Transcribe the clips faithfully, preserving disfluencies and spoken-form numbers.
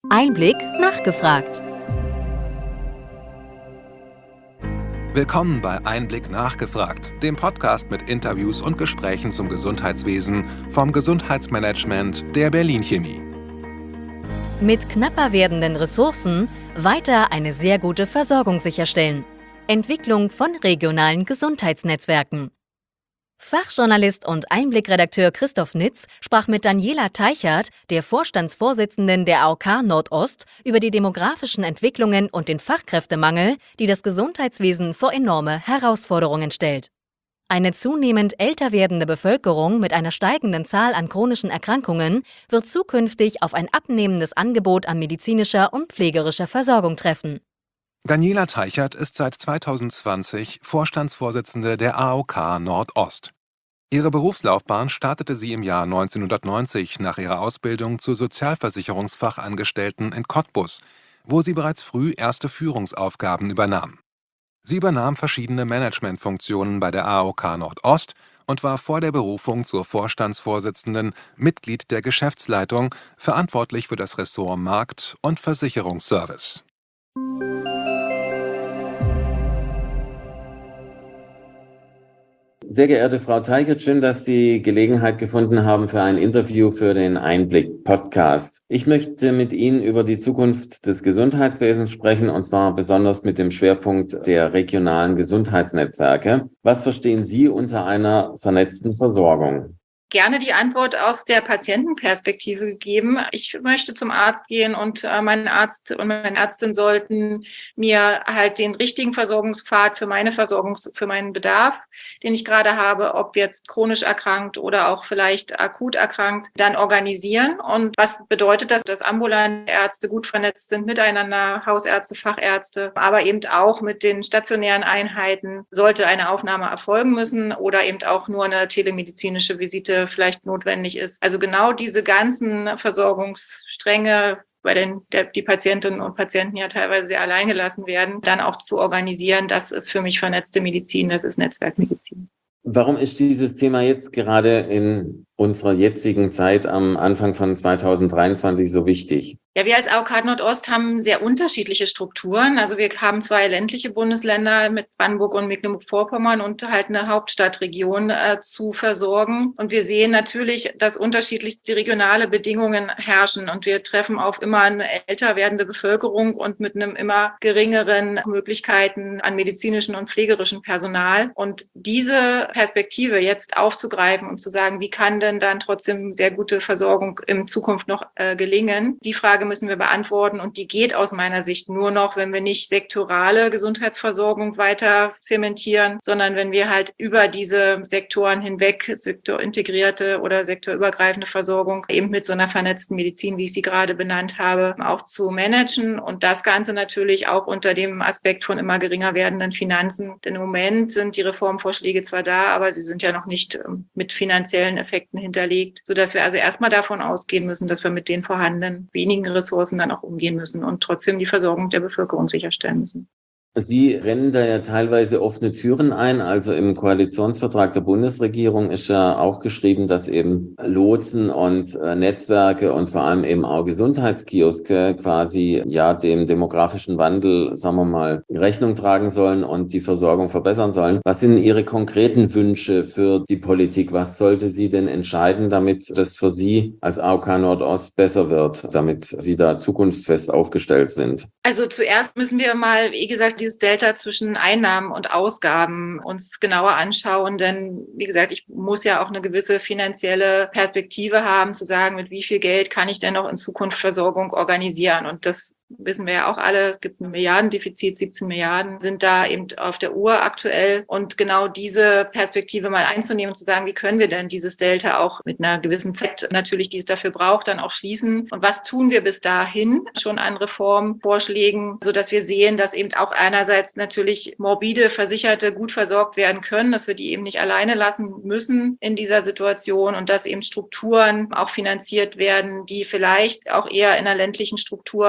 Einblick nachgefragt. Willkommen bei Einblick nachgefragt, dem Podcast mit Interviews und Gesprächen zum Gesundheitswesen vom Gesundheitsmanagement der Berlin Chemie. Mit knapper werdenden Ressourcen weiter eine sehr gute Versorgung sicherstellen. Entwicklung von regionalen Gesundheitsnetzwerken. Fachjournalist und Einblick-Redakteur Christoph Nitz sprach mit Daniela Teichert, der Vorstandsvorsitzenden der A O K Nordost, über die demografischen Entwicklungen und den Fachkräftemangel, die das Gesundheitswesen vor enorme Herausforderungen stellt. Eine zunehmend älter werdende Bevölkerung mit einer steigenden Zahl an chronischen Erkrankungen wird zukünftig auf ein abnehmendes Angebot an medizinischer und pflegerischer Versorgung treffen. Daniela Teichert ist seit zweitausendzwanzig Vorstandsvorsitzende der A O K Nordost. Ihre Berufslaufbahn startete sie im Jahr neunzehnhundertneunzig nach ihrer Ausbildung zur Sozialversicherungsfachangestellten in Cottbus, wo sie bereits früh erste Führungsaufgaben übernahm. Sie übernahm verschiedene Managementfunktionen bei der A O K Nordost und war vor der Berufung zur Vorstandsvorsitzenden Mitglied der Geschäftsleitung, verantwortlich für das Ressort Markt- und Versicherungsservice. Sehr geehrte Frau Teichert, schön, dass Sie Gelegenheit gefunden haben für ein Interview für den Einblick-Podcast. Ich möchte mit Ihnen über die Zukunft des Gesundheitswesens sprechen, und zwar besonders mit dem Schwerpunkt der regionalen Gesundheitsnetzwerke. Was verstehen Sie unter einer vernetzten Versorgung? Gerne die Antwort aus der Patientenperspektive gegeben. Ich möchte zum Arzt gehen und äh, mein Arzt und meine Ärztin sollten mir halt den richtigen Versorgungspfad für meine Versorgung, für meinen Bedarf, den ich gerade habe, ob jetzt chronisch erkrankt oder auch vielleicht akut erkrankt, dann organisieren. Und was bedeutet das? Dass ambulante Ärzte gut vernetzt sind miteinander, Hausärzte, Fachärzte, aber eben auch mit den stationären Einheiten sollte eine Aufnahme erfolgen müssen oder eben auch nur eine telemedizinische Visite vielleicht notwendig ist. Also genau diese ganzen Versorgungsstränge, bei denen der, die Patientinnen und Patienten ja teilweise sehr allein gelassen werden, dann auch zu organisieren, das ist für mich vernetzte Medizin, das ist Netzwerkmedizin. Warum ist dieses Thema jetzt gerade in unserer jetzigen Zeit am Anfang von zweitausenddreiundzwanzig so wichtig? Ja, wir als A O K Nordost haben sehr unterschiedliche Strukturen. Also wir haben zwei ländliche Bundesländer mit Brandenburg und Mecklenburg-Vorpommern und halt eine Hauptstadtregion äh, zu versorgen. Und wir sehen natürlich, dass unterschiedlichste regionale Bedingungen herrschen. Und wir treffen auf immer eine älter werdende Bevölkerung und mit einem immer geringeren Möglichkeiten an medizinischem und pflegerischem Personal. Und diese Perspektive jetzt aufzugreifen und zu sagen, wie kann denn dann trotzdem sehr gute Versorgung in Zukunft noch äh, gelingen? Die Frage müssen wir beantworten und die geht aus meiner Sicht nur noch, wenn wir nicht sektorale Gesundheitsversorgung weiter zementieren, sondern wenn wir halt über diese Sektoren hinweg sektorintegrierte oder sektorübergreifende Versorgung eben mit so einer vernetzten Medizin, wie ich sie gerade benannt habe, auch zu managen und das Ganze natürlich auch unter dem Aspekt von immer geringer werdenden Finanzen. Denn im Moment sind die Reformvorschläge zwar da, aber sie sind ja noch nicht mit finanziellen Effekten hinterlegt, sodass wir also erstmal davon ausgehen müssen, dass wir mit den vorhandenen wenigen Ressourcen dann auch umgehen müssen und trotzdem die Versorgung der Bevölkerung sicherstellen müssen. Sie rennen da ja teilweise offene Türen ein. Also im Koalitionsvertrag der Bundesregierung ist ja auch geschrieben, dass eben Lotsen und äh, Netzwerke und vor allem eben auch Gesundheitskioske quasi ja dem demografischen Wandel, sagen wir mal, Rechnung tragen sollen und die Versorgung verbessern sollen. Was sind Ihre konkreten Wünsche für die Politik? Was sollte sie denn entscheiden, damit das für Sie als A O K Nordost besser wird, damit Sie da zukunftsfest aufgestellt sind? Also zuerst müssen wir mal, wie gesagt, dieses Delta zwischen Einnahmen und Ausgaben uns genauer anschauen, denn wie gesagt, ich muss ja auch eine gewisse finanzielle Perspektive haben, zu sagen, mit wie viel Geld kann ich denn noch in Zukunft Versorgung organisieren und das wissen wir ja auch alle, es gibt ein Milliardendefizit, siebzehn Milliarden sind da eben auf der Uhr aktuell und genau diese Perspektive mal einzunehmen und zu sagen, wie können wir denn dieses Delta auch mit einer gewissen Zeit natürlich, die es dafür braucht, dann auch schließen und was tun wir bis dahin schon an Reformvorschlägen, sodass wir sehen, dass eben auch einerseits natürlich morbide Versicherte gut versorgt werden können, dass wir die eben nicht alleine lassen müssen in dieser Situation und dass eben Strukturen auch finanziert werden, die vielleicht auch eher in einer ländlichen Struktur natürlich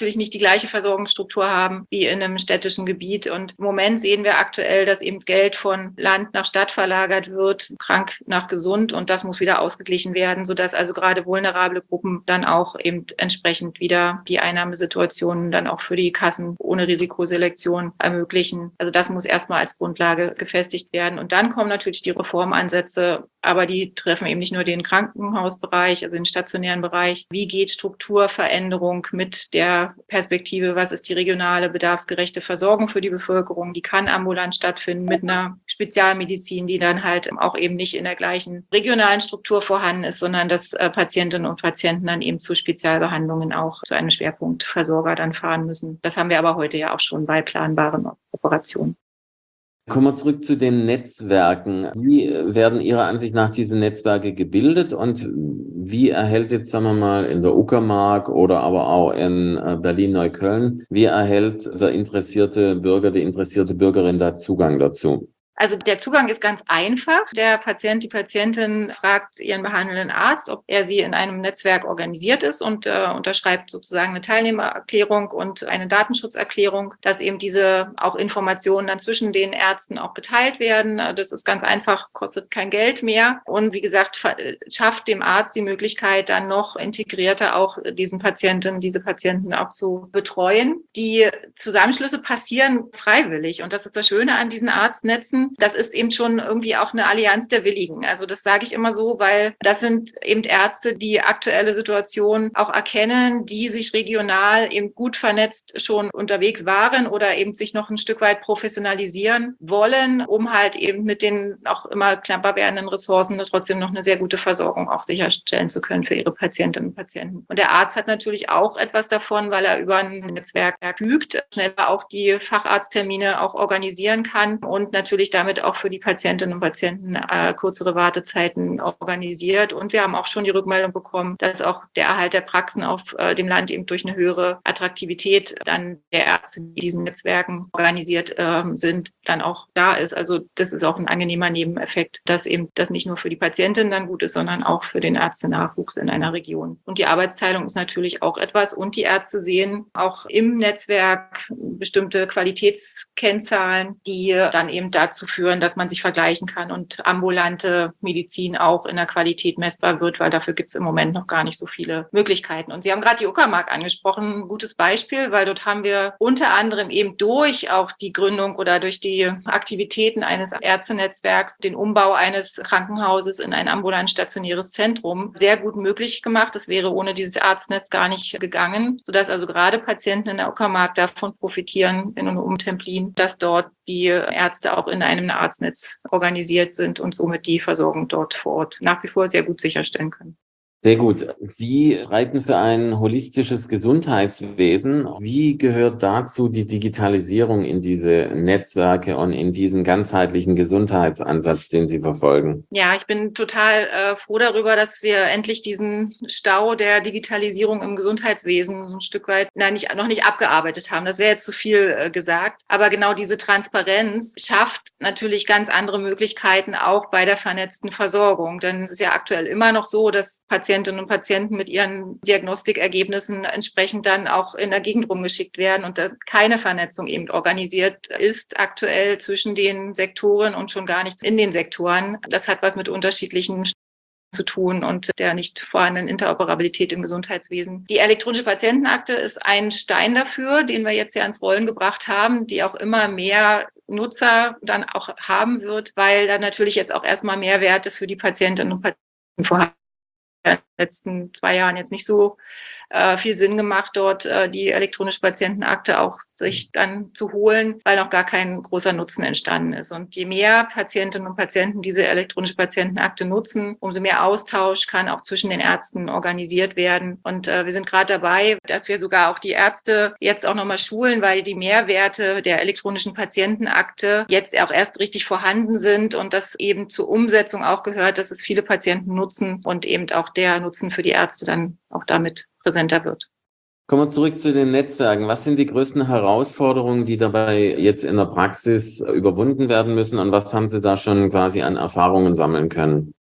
natürlich nicht die gleiche Versorgungsstruktur haben wie in einem städtischen Gebiet. Und im Moment sehen wir aktuell, dass eben Geld von Land nach Stadt verlagert wird, krank nach gesund, und das muss wieder ausgeglichen werden, sodass also gerade vulnerable Gruppen dann auch eben entsprechend wieder die Einnahmesituationen dann auch für die Kassen ohne Risikoselektion ermöglichen. Also das muss erstmal als Grundlage gefestigt werden. Und dann kommen natürlich die Reformansätze, aber die treffen eben nicht nur den Krankenhausbereich, also den stationären Bereich. Wie geht Strukturveränderung mit der Perspektive, was ist die regionale bedarfsgerechte Versorgung für die Bevölkerung? Die kann ambulant stattfinden mit einer Spezialmedizin, die dann halt auch eben nicht in der gleichen regionalen Struktur vorhanden ist, sondern dass Patientinnen und Patienten dann eben zu Spezialbehandlungen auch zu einem Schwerpunktversorger dann fahren müssen. Das haben wir aber heute ja auch schon bei planbaren Operationen. Kommen wir zurück zu den Netzwerken. Wie werden Ihrer Ansicht nach diese Netzwerke gebildet und wie erhält jetzt, sagen wir mal, in der Uckermark oder aber auch in Berlin-Neukölln, wie erhält der interessierte Bürger, die interessierte Bürgerin da Zugang dazu? Also der Zugang ist ganz einfach. Der Patient, die Patientin fragt ihren behandelnden Arzt, ob er sie in einem Netzwerk organisiert ist und äh, unterschreibt sozusagen eine Teilnehmererklärung und eine Datenschutzerklärung, dass eben diese auch Informationen dann zwischen den Ärzten auch geteilt werden. Das ist ganz einfach, kostet kein Geld mehr und wie gesagt, schafft dem Arzt die Möglichkeit, dann noch integrierter auch diesen Patienten, diese Patienten auch zu betreuen. Die Zusammenschlüsse passieren freiwillig und das ist das Schöne an diesen Arztnetzen. Das ist eben schon irgendwie auch eine Allianz der Willigen. Also das sage ich immer so, weil das sind eben Ärzte, die aktuelle Situation auch erkennen, die sich regional eben gut vernetzt schon unterwegs waren oder eben sich noch ein Stück weit professionalisieren wollen, um halt eben mit den auch immer knapper werdenden Ressourcen trotzdem noch eine sehr gute Versorgung auch sicherstellen zu können für ihre Patientinnen und Patienten. Und der Arzt hat natürlich auch etwas davon, weil er über ein Netzwerk verfügt, schneller auch die Facharzttermine auch organisieren kann und natürlich damit auch für die Patientinnen und Patienten äh, kürzere Wartezeiten organisiert. Und wir haben auch schon die Rückmeldung bekommen, dass auch der Erhalt der Praxen auf äh, dem Land eben durch eine höhere Attraktivität dann der Ärzte, die diesen Netzwerken organisiert äh, sind, dann auch da ist. Also das ist auch ein angenehmer Nebeneffekt, dass eben das nicht nur für die Patientin dann gut ist, sondern auch für den Ärztenachwuchs in einer Region. Und die Arbeitsteilung ist natürlich auch etwas. Und die Ärzte sehen auch im Netzwerk bestimmte Qualitätskennzahlen, die dann eben dazu führen, dass man sich vergleichen kann und ambulante Medizin auch in der Qualität messbar wird, weil dafür gibt es im Moment noch gar nicht so viele Möglichkeiten. Und Sie haben gerade die Uckermark angesprochen, ein gutes Beispiel, weil dort haben wir unter anderem eben durch auch die Gründung oder durch die Aktivitäten eines Ärztenetzwerks den Umbau eines Krankenhauses in ein ambulant stationäres Zentrum sehr gut möglich gemacht. Das wäre ohne dieses Arztnetz gar nicht gegangen, sodass also gerade Patienten in der Uckermark davon profitieren, in und um Templin, dass dort die Ärzte auch in einem Arztnetz organisiert sind und somit die Versorgung dort vor Ort nach wie vor sehr gut sicherstellen können. Sehr gut. Sie streiten für ein holistisches Gesundheitswesen. Wie gehört dazu die Digitalisierung in diese Netzwerke und in diesen ganzheitlichen Gesundheitsansatz, den Sie verfolgen? Ja, ich bin total äh, froh darüber, dass wir endlich diesen Stau der Digitalisierung im Gesundheitswesen ein Stück weit na, nicht, noch nicht abgearbeitet haben. Das wäre jetzt zu viel äh, gesagt. Aber genau diese Transparenz schafft natürlich ganz andere Möglichkeiten auch bei der vernetzten Versorgung. Denn es ist ja aktuell immer noch so, dass Patienten Patientinnen und Patienten mit ihren Diagnostikergebnissen entsprechend dann auch in der Gegend rumgeschickt werden und da keine Vernetzung eben organisiert ist aktuell zwischen den Sektoren und schon gar nicht in den Sektoren. Das hat was mit unterschiedlichen zu tun und der nicht vorhandenen Interoperabilität im Gesundheitswesen. Die elektronische Patientenakte ist ein Stein dafür, den wir jetzt ja ins Rollen gebracht haben, die auch immer mehr Nutzer dann auch haben wird, weil da natürlich jetzt auch erstmal Mehrwerte für die Patientinnen und Patienten vorhanden sind. In den letzten zwei Jahren jetzt nicht so äh, viel Sinn gemacht, dort äh, die elektronische Patientenakte auch sich dann zu holen, weil noch gar kein großer Nutzen entstanden ist. Und je mehr Patientinnen und Patienten diese elektronische Patientenakte nutzen, umso mehr Austausch kann auch zwischen den Ärzten organisiert werden. Und äh, wir sind gerade dabei, dass wir sogar auch die Ärzte jetzt auch nochmal schulen, weil die Mehrwerte der elektronischen Patientenakte jetzt auch erst richtig vorhanden sind und das eben zur Umsetzung auch gehört, dass es viele Patienten nutzen und eben auch der Nutzen für die Ärzte dann auch damit präsenter wird. Kommen wir zurück zu den Netzwerken. Was sind die größten Herausforderungen, die dabei jetzt in der Praxis überwunden werden müssen und was haben Sie da schon quasi an Erfahrungen sammeln können?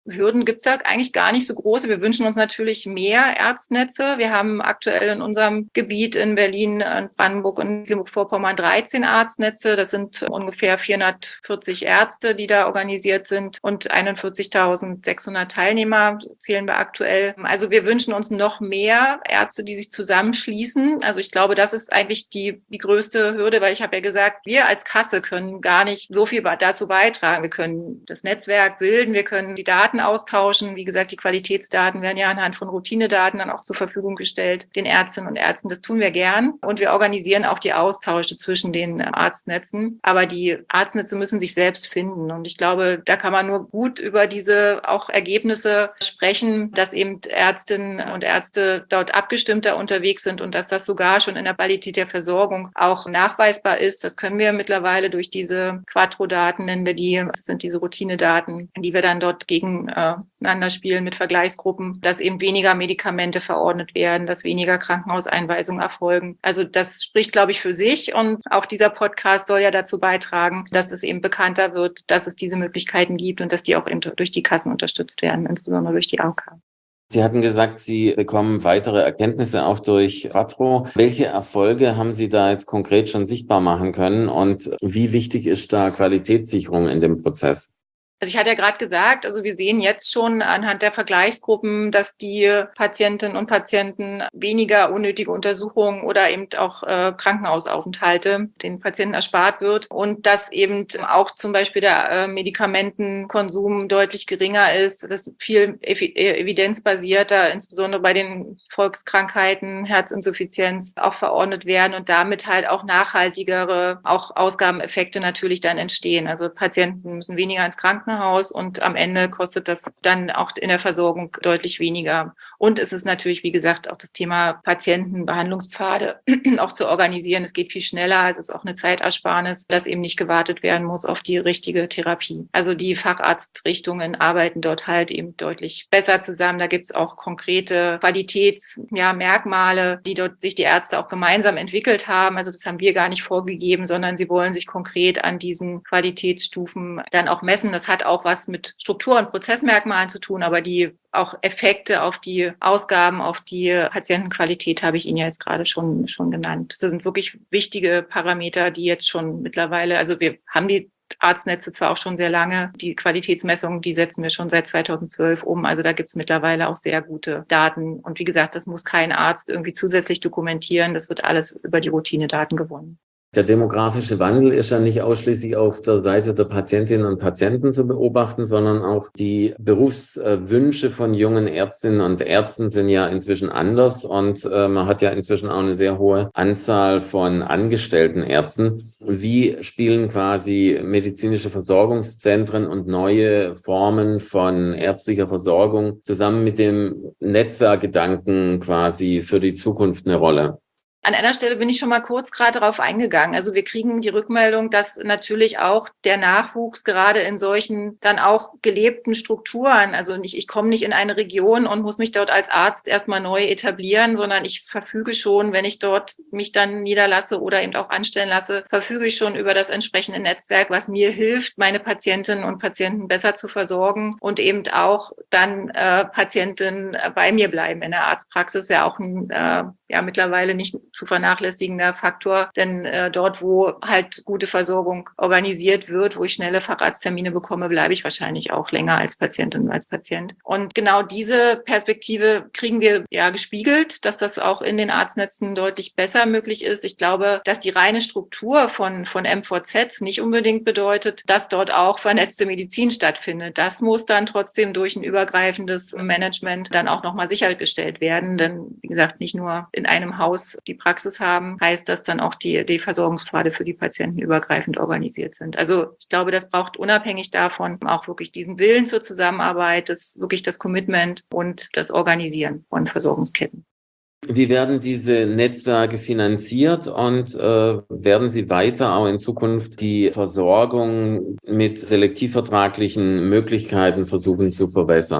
Hürden gibt es ja eigentlich gar nicht so große. Wir wünschen uns natürlich mehr Arztnetze. Wir haben aktuell in unserem Gebiet in Berlin, in Brandenburg und Mecklenburg-Vorpommern dreizehn Arztnetze. Das sind ungefähr vierhundertvierzig Ärzte, die da organisiert sind, und einundvierzigtausendsechshundert Teilnehmer zählen wir aktuell. Also wir wünschen uns noch mehr Ärzte, die sich zusammenschließen. Also ich glaube, das ist eigentlich die, die größte Hürde, weil ich habe ja gesagt, wir als Kasse können gar nicht so viel dazu beitragen. Wir können das Netzwerk bilden, wir können die Daten austauschen. Wie gesagt, die Qualitätsdaten werden ja anhand von Routinedaten dann auch zur Verfügung gestellt, den Ärztinnen und Ärzten. Das tun wir gern. Und wir organisieren auch die Austausche zwischen den Arztnetzen. Aber die Arztnetze müssen sich selbst finden. Und ich glaube, da kann man nur gut über diese auch Ergebnisse sprechen, dass eben Ärztinnen und Ärzte dort abgestimmter unterwegs sind und dass das sogar schon in der Qualität der Versorgung auch nachweisbar ist. Das können wir mittlerweile durch diese Quattro-Daten, nennen wir die, das sind diese Routinedaten, die wir dann dort gegeneinander spielen mit Vergleichsgruppen, dass eben weniger Medikamente verordnet werden, dass weniger Krankenhauseinweisungen erfolgen. Also das spricht, glaube ich, für sich, und auch dieser Podcast soll ja dazu beitragen, dass es eben bekannter wird, dass es diese Möglichkeiten gibt und dass die auch eben durch die Kassen unterstützt werden, insbesondere durch die A O K. Sie hatten gesagt, Sie bekommen weitere Erkenntnisse auch durch Quattro. Welche Erfolge haben Sie da jetzt konkret schon sichtbar machen können und wie wichtig ist da Qualitätssicherung in dem Prozess? Also ich hatte ja gerade gesagt, also wir sehen jetzt schon anhand der Vergleichsgruppen, dass die Patientinnen und Patienten weniger unnötige Untersuchungen oder eben auch äh, Krankenhausaufenthalte den Patienten erspart wird und dass eben auch zum Beispiel der äh, Medikamentenkonsum deutlich geringer ist, dass viel ev- evidenzbasierter, insbesondere bei den Volkskrankheiten, Herzinsuffizienz, auch verordnet werden und damit halt auch nachhaltigere, auch Ausgabeneffekte natürlich dann entstehen. Also Patienten müssen weniger ins Krankenhaus und am Ende kostet das dann auch in der Versorgung deutlich weniger. Und es ist natürlich, wie gesagt, auch das Thema Patientenbehandlungspfade auch zu organisieren. Es geht viel schneller, es ist auch eine Zeitersparnis, dass eben nicht gewartet werden muss auf die richtige Therapie. Also die Facharztrichtungen arbeiten dort halt eben deutlich besser zusammen. Da gibt es auch konkrete Qualitätsmerkmale, ja, die dort sich die Ärzte auch gemeinsam entwickelt haben. Also das haben wir gar nicht vorgegeben, sondern sie wollen sich konkret an diesen Qualitätsstufen dann auch messen. Das hat auch was mit Struktur- und Prozessmerkmalen zu tun, aber die auch Effekte auf die Ausgaben, auf die Patientenqualität habe ich Ihnen ja jetzt gerade schon, schon genannt. Das sind wirklich wichtige Parameter, die jetzt schon mittlerweile, also wir haben die Arztnetze zwar auch schon sehr lange, die Qualitätsmessungen, die setzen wir schon seit zweitausendzwölf um, also da gibt es mittlerweile auch sehr gute Daten. Und wie gesagt, das muss kein Arzt irgendwie zusätzlich dokumentieren, das wird alles über die Routinedaten gewonnen. Der demografische Wandel ist ja nicht ausschließlich auf der Seite der Patientinnen und Patienten zu beobachten, sondern auch die Berufswünsche von jungen Ärztinnen und Ärzten sind ja inzwischen anders und äh, man hat ja inzwischen auch eine sehr hohe Anzahl von angestellten Ärzten. Wie spielen quasi medizinische Versorgungszentren und neue Formen von ärztlicher Versorgung zusammen mit dem Netzwerkgedanken quasi für die Zukunft eine Rolle? An einer Stelle bin ich schon mal kurz gerade darauf eingegangen. Also wir kriegen die Rückmeldung, dass natürlich auch der Nachwuchs gerade in solchen dann auch gelebten Strukturen, also nicht, ich komme nicht in eine Region und muss mich dort als Arzt erstmal neu etablieren, sondern ich verfüge schon, wenn ich dort mich dann niederlasse oder eben auch anstellen lasse, verfüge ich schon über das entsprechende Netzwerk, was mir hilft, meine Patientinnen und Patienten besser zu versorgen und eben auch dann äh, Patienten bei mir bleiben in der Arztpraxis, ja auch ein äh, ja mittlerweile nicht zu vernachlässigender Faktor, denn äh, dort, wo halt gute Versorgung organisiert wird, wo ich schnelle Facharzttermine bekomme, bleibe ich wahrscheinlich auch länger als Patientin und als Patient. Und genau diese Perspektive kriegen wir ja gespiegelt, dass das auch in den Arztnetzen deutlich besser möglich ist. Ich glaube, dass die reine Struktur von, von M V Zs nicht unbedingt bedeutet, dass dort auch vernetzte Medizin stattfindet. Das muss dann trotzdem durch ein übergreifendes Management dann auch nochmal sichergestellt werden, denn wie gesagt, nicht nur in einem Haus die Praxis haben, heißt, dass dann auch die, die Versorgungspfade für die Patienten übergreifend organisiert sind. Also ich glaube, das braucht unabhängig davon auch wirklich diesen Willen zur Zusammenarbeit, das wirklich das Commitment und das Organisieren von Versorgungsketten. Wie werden diese Netzwerke finanziert und äh, werden Sie weiter auch in Zukunft die Versorgung mit selektivvertraglichen Möglichkeiten versuchen zu verbessern?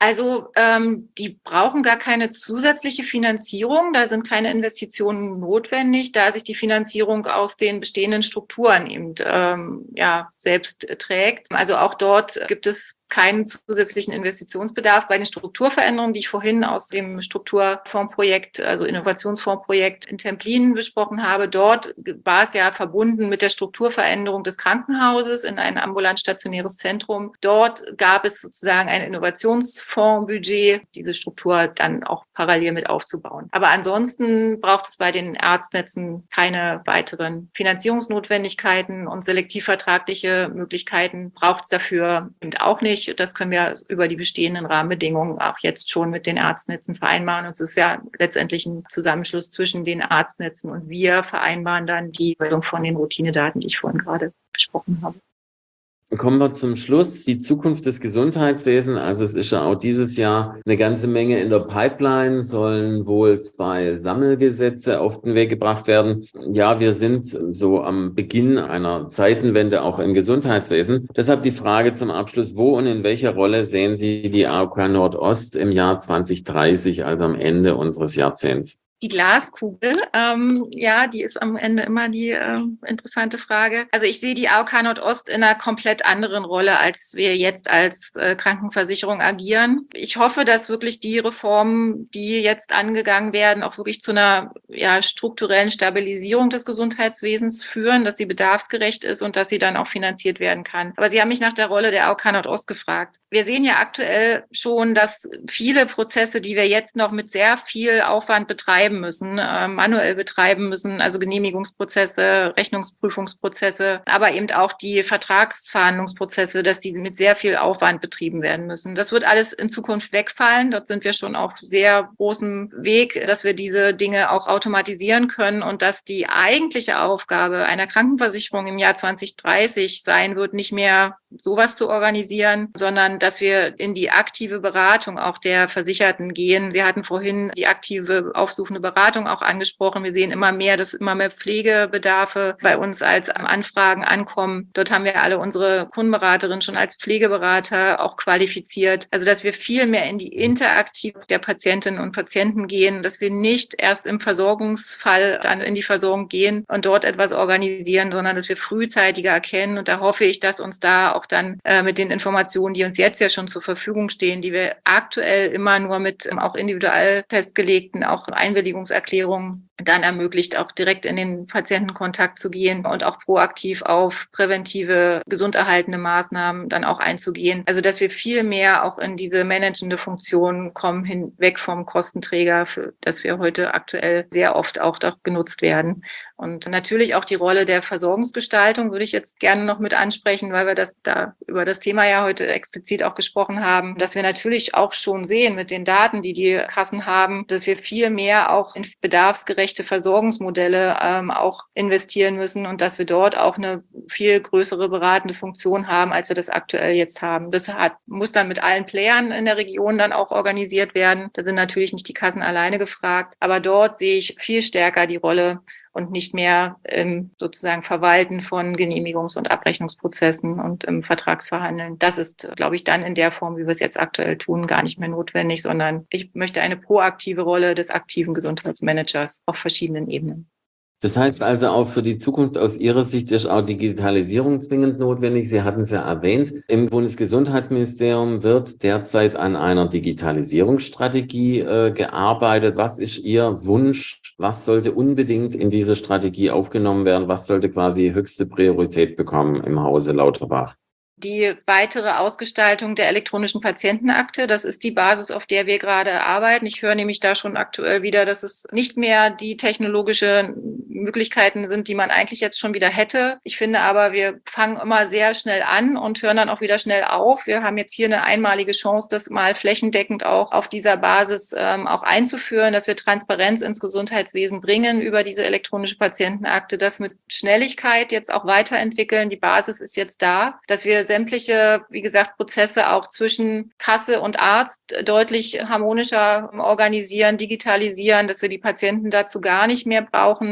Also ähm, die brauchen gar keine zusätzliche Finanzierung, da sind keine Investitionen notwendig, da sich die Finanzierung aus den bestehenden Strukturen eben ähm, ja, selbst äh, trägt. Also auch dort gibt es keinen zusätzlichen Investitionsbedarf. Bei den Strukturveränderungen, die ich vorhin aus dem Strukturfondsprojekt, also Innovationsfondsprojekt in Templin besprochen habe, dort war es ja verbunden mit der Strukturveränderung des Krankenhauses in ein ambulant stationäres Zentrum. Dort gab es sozusagen ein Innovationsfondsbudget, diese Struktur dann auch parallel mit aufzubauen. Aber ansonsten braucht es bei den Arztnetzen keine weiteren Finanzierungsnotwendigkeiten und selektivvertragliche Möglichkeiten braucht es dafür eben auch nicht. Das können wir über die bestehenden Rahmenbedingungen auch jetzt schon mit den Arztnetzen vereinbaren. Und es ist ja letztendlich ein Zusammenschluss zwischen den Arztnetzen und wir vereinbaren dann die Meldung von den Routinedaten, die ich vorhin gerade besprochen habe. Kommen wir zum Schluss. Die Zukunft des Gesundheitswesens. Also es ist ja auch dieses Jahr eine ganze Menge in der Pipeline, sollen wohl zwei Sammelgesetze auf den Weg gebracht werden. Ja, wir sind so am Beginn einer Zeitenwende auch im Gesundheitswesen. Deshalb die Frage zum Abschluss, wo und in welcher Rolle sehen Sie die A O K Nordost im Jahr zwanzig dreißig, also am Ende unseres Jahrzehnts? Die Glaskugel, ähm, ja, die ist am Ende immer die äh, interessante Frage. Also ich sehe die A O K Nordost in einer komplett anderen Rolle, als wir jetzt als äh, Krankenversicherung agieren. Ich hoffe, dass wirklich die Reformen, die jetzt angegangen werden, auch wirklich zu einer ja, strukturellen Stabilisierung des Gesundheitswesens führen, dass sie bedarfsgerecht ist und dass sie dann auch finanziert werden kann. Aber Sie haben mich nach der Rolle der A O K Nordost gefragt. Wir sehen ja aktuell schon, dass viele Prozesse, die wir jetzt noch mit sehr viel Aufwand betreiben, müssen, äh, manuell betreiben müssen, also Genehmigungsprozesse, Rechnungsprüfungsprozesse, aber eben auch die Vertragsverhandlungsprozesse, dass die mit sehr viel Aufwand betrieben werden müssen. Das wird alles in Zukunft wegfallen. Dort sind wir schon auf sehr großem Weg, dass wir diese Dinge auch automatisieren können und dass die eigentliche Aufgabe einer Krankenversicherung im Jahr zwanzig dreißig sein wird, nicht mehr sowas zu organisieren, sondern dass wir in die aktive Beratung auch der Versicherten gehen. Sie hatten vorhin die aktive aufsuchende Beratung auch angesprochen. Wir sehen immer mehr, dass immer mehr Pflegebedarfe bei uns als Anfragen ankommen. Dort haben wir alle unsere Kundenberaterinnen schon als Pflegeberater auch qualifiziert. Also, dass wir viel mehr in die Interaktivität der Patientinnen und Patienten gehen, dass wir nicht erst im Versorgungsfall dann in die Versorgung gehen und dort etwas organisieren, sondern dass wir frühzeitiger erkennen. Und da hoffe ich, dass uns da auch dann äh, mit den Informationen, die uns jetzt ja schon zur Verfügung stehen, die wir aktuell immer nur mit ähm, auch individuell festgelegten, auch Einwilligungserklärungen dann ermöglicht, auch direkt in den Patientenkontakt zu gehen und auch proaktiv auf präventive, gesunderhaltende Maßnahmen dann auch einzugehen. Also, dass wir viel mehr auch in diese managende Funktion kommen, hinweg vom Kostenträger, für das wir heute aktuell sehr oft auch genutzt werden. Und natürlich auch die Rolle der Versorgungsgestaltung würde ich jetzt gerne noch mit ansprechen, weil wir das da über das Thema ja heute explizit auch gesprochen haben, dass wir natürlich auch schon sehen mit den Daten, die die Kassen haben, dass wir viel mehr auch in bedarfsgerechte Versorgungsmodelle ähm, auch investieren müssen und dass wir dort auch eine viel größere beratende Funktion haben, als wir das aktuell jetzt haben. Das hat, muss dann mit allen Playern in der Region dann auch organisiert werden. Da sind natürlich nicht die Kassen alleine gefragt, aber dort sehe ich viel stärker die Rolle und nicht mehr im sozusagen Verwalten von Genehmigungs- und Abrechnungsprozessen und im Vertragsverhandeln. Das ist, glaube ich, dann in der Form, wie wir es jetzt aktuell tun, gar nicht mehr notwendig, sondern ich möchte eine proaktive Rolle des aktiven Gesundheitsmanagers auf verschiedenen Ebenen. Das heißt also auch für die Zukunft aus Ihrer Sicht ist auch Digitalisierung zwingend notwendig. Sie hatten es ja erwähnt. Im Bundesgesundheitsministerium wird derzeit an einer Digitalisierungsstrategie äh, gearbeitet. Was ist Ihr Wunsch? Was sollte unbedingt in diese Strategie aufgenommen werden? Was sollte quasi höchste Priorität bekommen im Hause Lauterbach? Die weitere Ausgestaltung der elektronischen Patientenakte, das ist die Basis, auf der wir gerade arbeiten. Ich höre nämlich da schon aktuell wieder, dass es nicht mehr die technologischen Möglichkeiten sind, die man eigentlich jetzt schon wieder hätte. Ich finde aber, wir fangen immer sehr schnell an und hören dann auch wieder schnell auf. Wir haben jetzt hier eine einmalige Chance, das mal flächendeckend auch auf dieser Basis ähm, auch einzuführen, dass wir Transparenz ins Gesundheitswesen bringen über diese elektronische Patientenakte, das mit Schnelligkeit jetzt auch weiterentwickeln. Die Basis ist jetzt da, dass wir sämtliche, wie gesagt, Prozesse auch zwischen Kasse und Arzt deutlich harmonischer organisieren, digitalisieren, dass wir die Patienten dazu gar nicht mehr brauchen, dass sie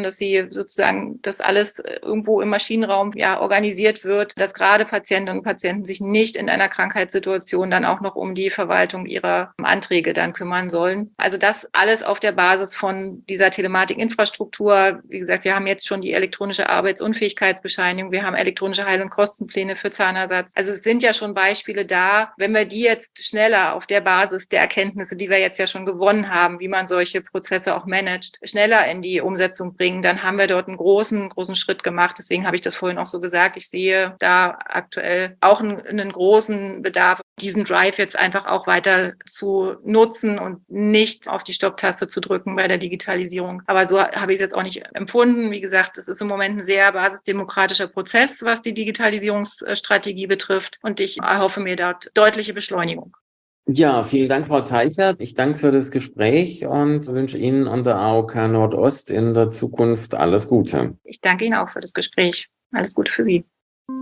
wie sozusagen das alles irgendwo im Maschinenraum ja organisiert wird, dass gerade Patientinnen und Patienten sich nicht in einer Krankheitssituation dann auch noch um die Verwaltung ihrer Anträge dann kümmern sollen. Also das alles auf der Basis von dieser Telematikinfrastruktur. Wie gesagt, wir haben jetzt schon die elektronische Arbeitsunfähigkeitsbescheinigung, wir haben elektronische Heil- und Kostenpläne für Zahnersatz. Also es sind ja schon Beispiele da. Wenn wir die jetzt schneller auf der Basis der Erkenntnisse, die wir jetzt ja schon gewonnen haben, wie man solche Prozesse auch managt, schneller in die Umsetzung bringen, dann haben wir dort einen großen, großen Schritt gemacht. Deswegen habe ich das vorhin auch so gesagt. Ich sehe da aktuell auch einen, einen großen Bedarf, diesen Drive jetzt einfach auch weiter zu nutzen und nicht auf die Stopptaste zu drücken bei der Digitalisierung. Aber so habe ich es jetzt auch nicht empfunden. Wie gesagt, es ist im Moment ein sehr basisdemokratischer Prozess, was die Digitalisierungsstrategie betrifft. Und ich erhoffe mir dort deutliche Beschleunigung. Ja, vielen Dank, Frau Teichert. Ich danke für das Gespräch und wünsche Ihnen und der A O K Nordost in der Zukunft alles Gute. Ich danke Ihnen auch für das Gespräch. Alles Gute für Sie.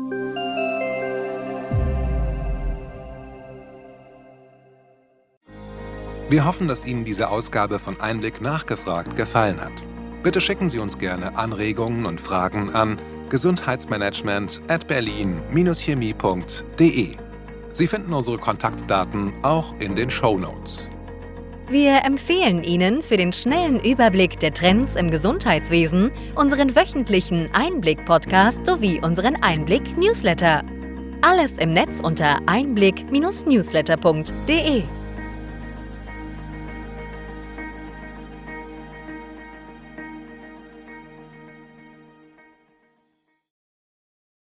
Wir hoffen, dass Ihnen diese Ausgabe von Einblick nachgefragt gefallen hat. Bitte schicken Sie uns gerne Anregungen und Fragen an gesundheitsmanagement at berlin chemie punkt de. Sie finden unsere Kontaktdaten auch in den Shownotes. Wir empfehlen Ihnen für den schnellen Überblick der Trends im Gesundheitswesen unseren wöchentlichen Einblick-Podcast sowie unseren Einblick-Newsletter. Alles im Netz unter einblick Bindestrich newsletter punkt de.